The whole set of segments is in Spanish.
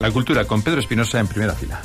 La cultura con Pedro Espinosa en primera fila.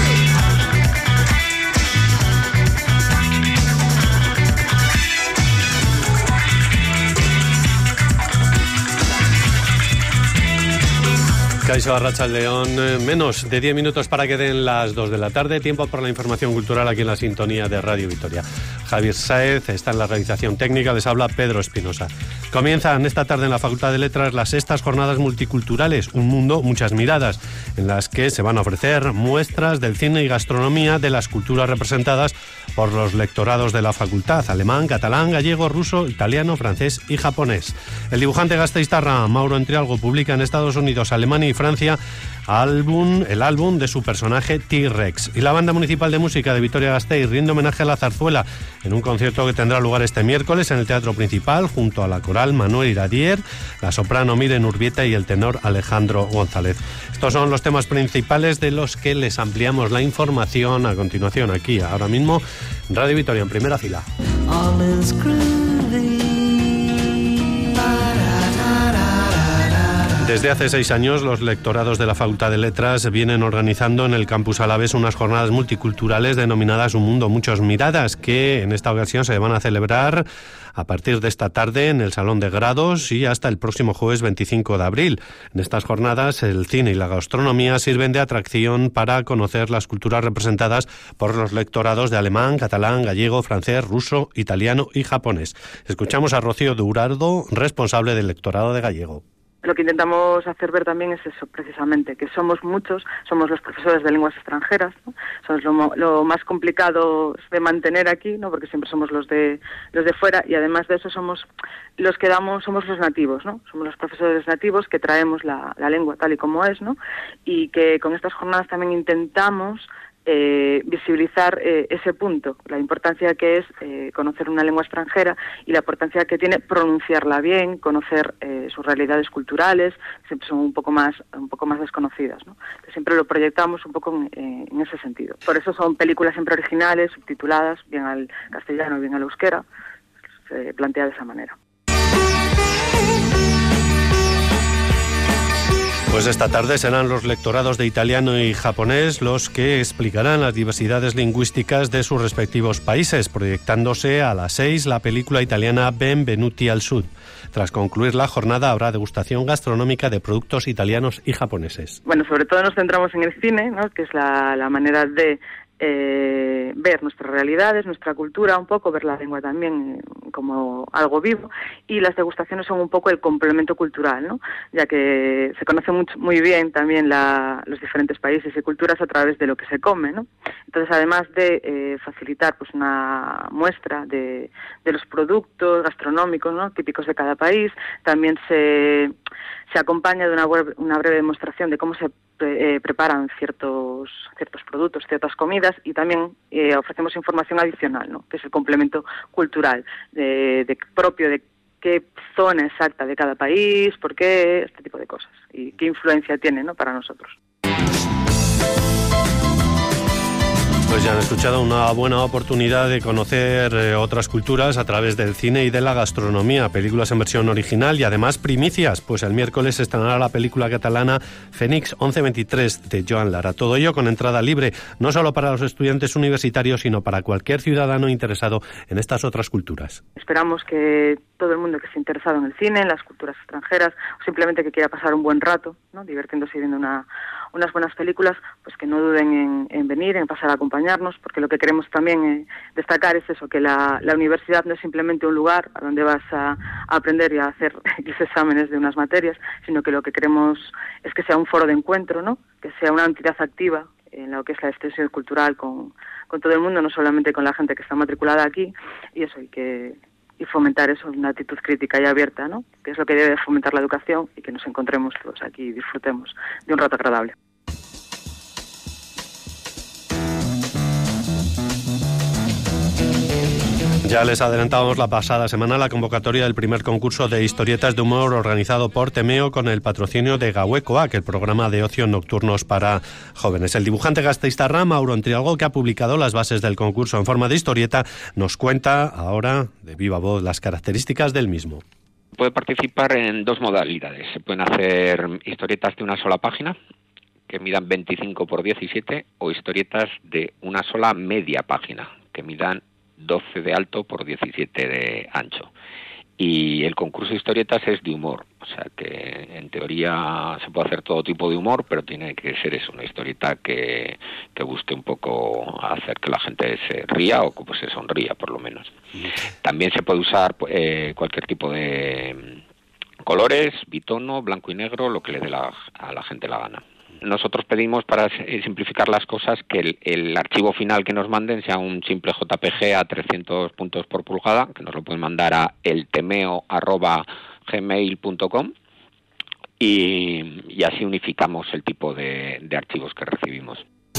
Caixo Arratsaldeon, menos de 10 minutos para que den las 2 de la tarde. Tiempo por la información cultural aquí en la sintonía de Radio Vitoria. Javier Sáez está en la realización técnica, les habla Pedro Espinosa. Comienzan esta tarde en la Facultad de Letras las sextas jornadas multiculturales, un mundo, muchas miradas, en las que se van a ofrecer muestras del cine y gastronomía de las culturas representadas por los lectorados de la facultad: alemán, catalán, gallego, ruso, italiano, francés y japonés. El dibujante gasteiztarra Mauro Entrialgo publica en Estados Unidos, Alemania y Francia el álbum de su personaje T-Rex. Y la Banda Municipal de Música de Vitoria-Gasteiz rinde homenaje a la zarzuela en un concierto que tendrá lugar este miércoles en el Teatro Principal junto a la coral Manuel Iradier, la soprano Miren Urbieta y el tenor Alejandro González. Estos son los temas principales de los que les ampliamos la información a continuación aquí, ahora mismo, en Radio Vitoria, en primera fila. Desde hace 6 años, los lectorados de la Facultad de Letras vienen organizando en el Campus Alavés unas jornadas multiculturales denominadas Un Mundo, Muchas Miradas, que en esta ocasión se van a celebrar a partir de esta tarde en el Salón de Grados y hasta el próximo jueves 25 de abril. En estas jornadas, el cine y la gastronomía sirven de atracción para conocer las culturas representadas por los lectorados de alemán, catalán, gallego, francés, ruso, italiano y japonés. Escuchamos a Rocío Durardo, responsable del lectorado de gallego. Lo que intentamos hacer ver también es eso, precisamente, que somos muchos, somos los profesores de lenguas extranjeras, ¿no? Somos lo más complicado de mantener aquí, ¿no? Porque siempre somos los de fuera, y además de eso somos los que somos los nativos, ¿no? Somos los profesores nativos que traemos la lengua tal y como es, ¿no? Y que con estas jornadas también intentamos visibilizar ese punto, la importancia que es conocer una lengua extranjera y la importancia que tiene pronunciarla bien, conocer sus realidades culturales, que siempre son un poco más desconocidas, ¿no? Que siempre lo proyectamos un poco en ese sentido. Por eso son películas siempre originales, subtituladas, bien al castellano, bien al euskera, se plantea de esa manera. Pues esta tarde serán los lectorados de italiano y japonés los que explicarán las diversidades lingüísticas de sus respectivos países, proyectándose a las 6 la película italiana Benvenuti al Sud. Tras concluir la jornada habrá degustación gastronómica de productos italianos y japoneses. Bueno, sobre todo nos centramos en el cine, ¿no? Que es la manera de ver nuestras realidades, nuestra cultura un poco, ver la lengua también como algo vivo, y las degustaciones son un poco el complemento cultural, ¿no? Ya que se conoce muy bien también los diferentes países y culturas a través de lo que se come, ¿no? Entonces, además de facilitar pues una muestra de los productos gastronómicos, ¿no? Típicos de cada país, también se acompaña de una breve demostración de cómo se preparan ciertos productos, ciertas comidas, y también ofrecemos información adicional, ¿no? Que es el complemento cultural propio de qué zona exacta de cada país, por qué, este tipo de cosas, y qué influencia tiene, ¿no? Para nosotros. Pues ya han escuchado, una buena oportunidad de conocer otras culturas a través del cine y de la gastronomía, películas en versión original y además primicias, pues el miércoles se estrenará la película catalana Fénix 1123 de Joan Lara. Todo ello con entrada libre, no solo para los estudiantes universitarios, sino para cualquier ciudadano interesado en estas otras culturas. Esperamos que todo el mundo que esté interesado en el cine, en las culturas extranjeras, o simplemente que quiera pasar un buen rato, ¿no? Divirtiéndose y viendo unas buenas películas, pues que no duden en venir, en pasar a acompañarnos, porque lo que queremos también destacar es eso, que la universidad no es simplemente un lugar a donde vas a aprender y a hacer X exámenes de unas materias, sino que lo que queremos es que sea un foro de encuentro, ¿no? Que sea una entidad activa en lo que es la extensión cultural con todo el mundo, no solamente con la gente que está matriculada aquí, y eso, y fomentar eso, una actitud crítica y abierta, ¿no? Que es lo que debe fomentar la educación, y que nos encontremos todos aquí y disfrutemos de un rato agradable. Ya les adelantamos la pasada semana la convocatoria del primer concurso de historietas de humor organizado por Temeo con el patrocinio de Gauekoak, el programa de ocio nocturnos para jóvenes. El dibujante gasteiztarra Mauro Entrialgo, que ha publicado las bases del concurso en forma de historieta, nos cuenta ahora de viva voz las características del mismo. Puede participar en 2 modalidades. Se pueden hacer historietas de una sola página, que midan 25 por 17 o historietas de una sola media página, que midan 12 de alto por 17 de ancho. Y el concurso de historietas es de humor, o sea que en teoría se puede hacer todo tipo de humor, pero tiene que ser eso, una historieta que busque un poco hacer que la gente se ría o pues se sonría por lo menos. También se puede usar cualquier tipo de colores, bitono, blanco y negro, lo que le dé a la gente la gana. Nosotros pedimos, para simplificar las cosas, que el archivo final que nos manden sea un simple JPG a 300 puntos por pulgada, que nos lo pueden mandar a eltemeo@gmail.com y así unificamos el tipo de archivos que recibimos.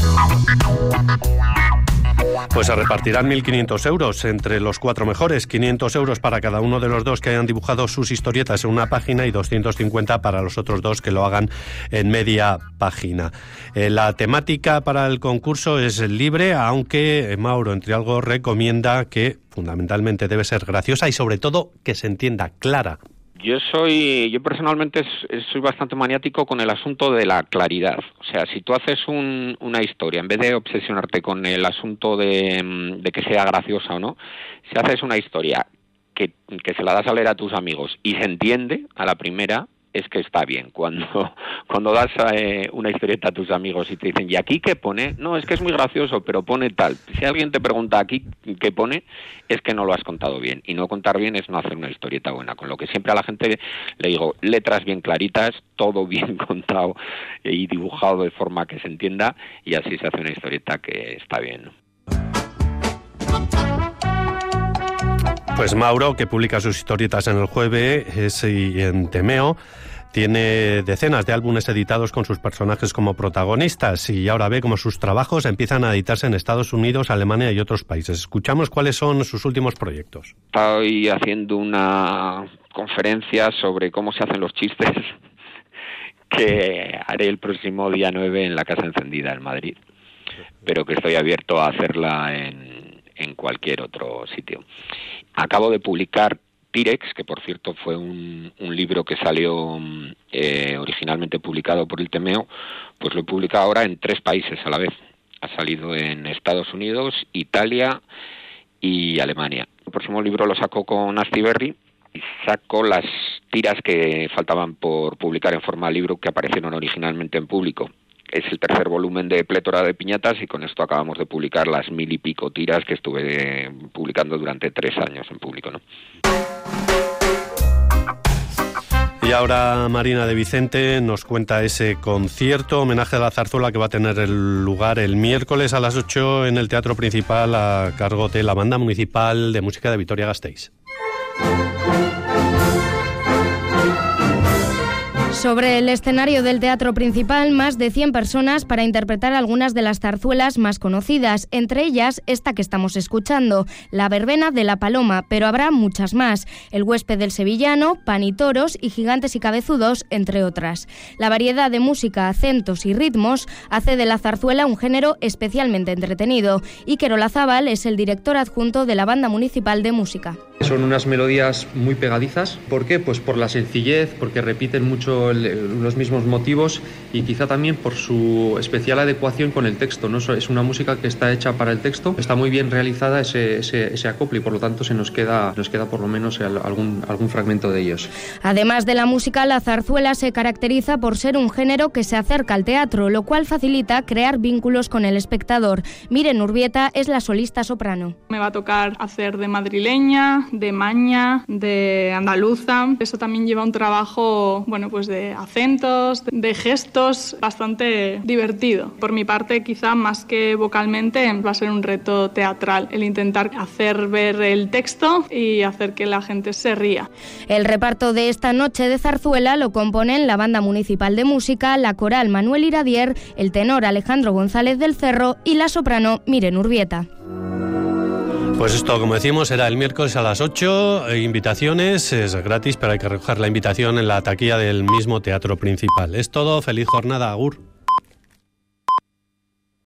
Pues se repartirán 1.500 euros entre los 4 mejores, 500 euros para cada uno de los 2 que hayan dibujado sus historietas en una página y 250 para los otros 2 que lo hagan en media página. La temática para el concurso es libre, aunque Mauro Entrialgo recomienda que fundamentalmente debe ser graciosa y sobre todo que se entienda, clara. Yo personalmente soy bastante maniático con el asunto de la claridad. O sea, si tú haces una historia, en vez de obsesionarte con el asunto de que sea graciosa o no, si haces una historia que se la das a leer a tus amigos y se entiende a la primera, es que está bien. Cuando das una historieta a tus amigos y te dicen, ¿y aquí qué pone? No, es que es muy gracioso, pero pone tal. Si alguien te pregunta aquí qué pone, es que no lo has contado bien. Y no contar bien es no hacer una historieta buena. Con lo que siempre a la gente le digo, letras bien claritas, todo bien contado y dibujado de forma que se entienda, y así se hace una historieta que está bien. Pues Mauro, que publica sus historietas en El Jueves y en Temeo, tiene decenas de álbumes editados con sus personajes como protagonistas y ahora ve cómo sus trabajos empiezan a editarse en Estados Unidos, Alemania y otros países. Escuchamos cuáles son sus últimos proyectos. Estoy haciendo una conferencia sobre cómo se hacen los chistes que haré el próximo día 9 en la Casa Encendida en Madrid, pero que estoy abierto a hacerla en cualquier otro sitio. Acabo de publicar T-Rex, que por cierto fue un libro que salió originalmente publicado por el Temeo, pues lo he publicado ahora en 3 países a la vez. Ha salido en Estados Unidos, Italia y Alemania. El próximo libro lo saco con Astiberri y saco las tiras que faltaban por publicar en forma de libro que aparecieron originalmente en público. Es el 3er volumen de Plétora de Piñatas y con esto acabamos de publicar las 1000 y pico tiras que estuve publicando durante 3 años en público, ¿no? Y ahora Marina de Vicente nos cuenta ese concierto, homenaje a la zarzuela, que va a tener lugar el miércoles a las 8 en el Teatro Principal a cargo de la Banda Municipal de Música de Vitoria-Gasteiz. Sobre el escenario del Teatro Principal, más de 100 personas para interpretar algunas de las zarzuelas más conocidas, entre ellas esta que estamos escuchando, La Verbena de la Paloma, pero habrá muchas más, El Huésped del Sevillano, Pan y Toros y Gigantes y Cabezudos, entre otras. La variedad de música, acentos y ritmos hace de la zarzuela un género especialmente entretenido. Iker Olazábal es el director adjunto de la Banda Municipal de Música. Son unas melodías muy pegadizas. ¿Por qué? Pues por la sencillez, porque repiten mucho los mismos motivos y quizá también por su especial adecuación con el texto, ¿no? Es una música que está hecha para el texto, está muy bien realizada ese acople y por lo tanto se nos queda por lo menos algún fragmento de ellos. Además de la música, la zarzuela se caracteriza por ser un género que se acerca al teatro, lo cual facilita crear vínculos con el espectador. Miren Urbieta es la solista soprano. Me va a tocar hacer de madrileña, de maña, de andaluza. Eso también lleva un trabajo, pues de acentos, de gestos, bastante divertido. Por mi parte, quizá más que vocalmente, va a ser un reto teatral, el intentar hacer ver el texto y hacer que la gente se ría. El reparto de esta noche de zarzuela lo componen la Banda Municipal de Música, la coral Manuel Iradier, el tenor Alejandro González del Cerro y la soprano Miren Urbieta. Pues esto, como decimos, será el miércoles a las 8. Invitaciones, es gratis, pero hay que recoger la invitación en la taquilla del mismo Teatro Principal. Es todo, feliz jornada, agur.